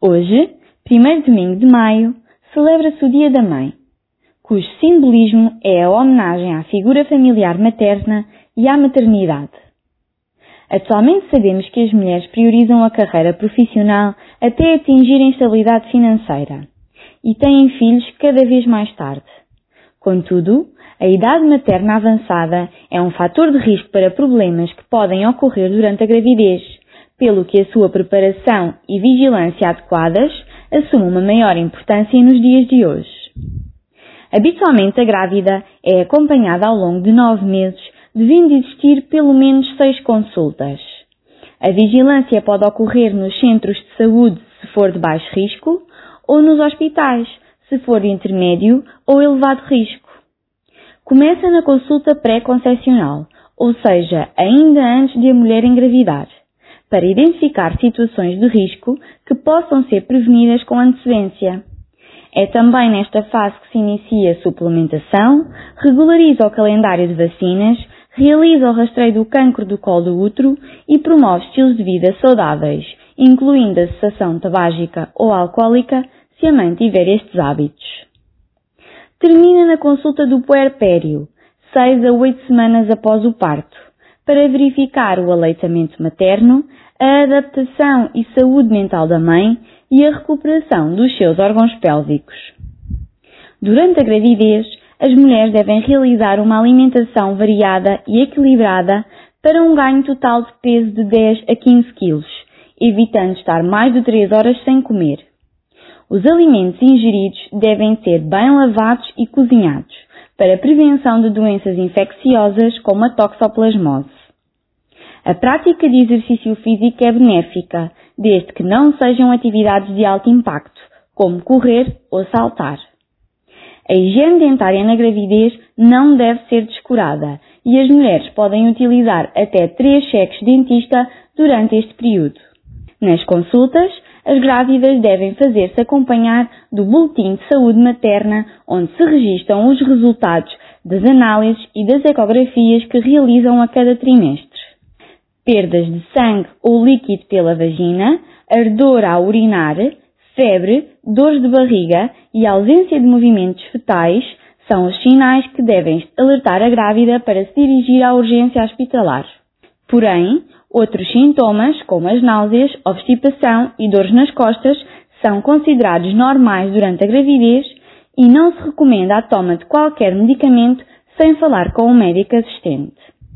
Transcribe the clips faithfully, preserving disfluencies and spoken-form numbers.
Hoje, primeiro domingo de maio, celebra-se o Dia da Mãe, cujo simbolismo é a homenagem à figura familiar materna e à maternidade. Atualmente sabemos que as mulheres priorizam a carreira profissional até atingirem estabilidade financeira e têm filhos cada vez mais tarde. Contudo, a idade materna avançada é um fator de risco para problemas que podem ocorrer durante a gravidez, pelo que a sua preparação e vigilância adequadas assume uma maior importância nos dias de hoje. Habitualmente a grávida é acompanhada ao longo de nove meses, devendo existir pelo menos seis consultas. A vigilância pode ocorrer nos centros de saúde se for de baixo risco ou nos hospitais se for de intermédio ou elevado risco. Começa na consulta pré-concepcional, ou seja, ainda antes de a mulher engravidar, para identificar situações de risco que possam ser prevenidas com antecedência. É também nesta fase que se inicia a suplementação, regulariza o calendário de vacinas, realiza o rastreio do cancro do colo do útero e promove estilos de vida saudáveis, incluindo a cessação tabágica ou alcoólica, se a mãe tiver estes hábitos. Termina na consulta do puerpério, seis a oito semanas após o parto, para verificar o aleitamento materno, a adaptação e saúde mental da mãe e a recuperação dos seus órgãos pélvicos. Durante a gravidez, as mulheres devem realizar uma alimentação variada e equilibrada para um ganho total de peso de dez a quinze quilos, evitando estar mais de três horas sem comer. Os alimentos ingeridos devem ser bem lavados e cozinhados, para a prevenção de doenças infecciosas como a toxoplasmose. A prática de exercício físico é benéfica, desde que não sejam atividades de alto impacto, como correr ou saltar. A higiene dentária na gravidez não deve ser descurada e as mulheres podem utilizar até três cheques de dentista durante este período. Nas consultas, as grávidas devem fazer-se acompanhar do boletim de saúde materna, onde se registram os resultados das análises e das ecografias que realizam a cada trimestre. Perdas de sangue ou líquido pela vagina, ardor ao urinar, febre, dores de barriga e ausência de movimentos fetais são os sinais que devem alertar a grávida para se dirigir à urgência hospitalar. Porém, outros sintomas, como as náuseas, obstipação e dores nas costas, são considerados normais durante a gravidez e não se recomenda a toma de qualquer medicamento sem falar com o médico assistente.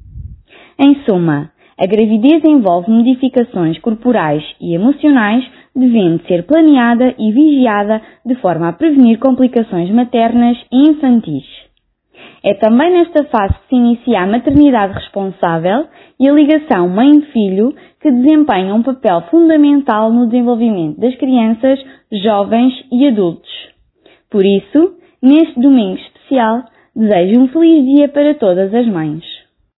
Em suma, a gravidez envolve modificações corporais e emocionais, devendo ser planeada e vigiada de forma a prevenir complicações maternas e infantis. É também nesta fase que se inicia a maternidade responsável e a ligação mãe-filho, que desempenha um papel fundamental no desenvolvimento das crianças, jovens e adultos. Por isso, neste domingo especial, desejo um feliz dia para todas as mães.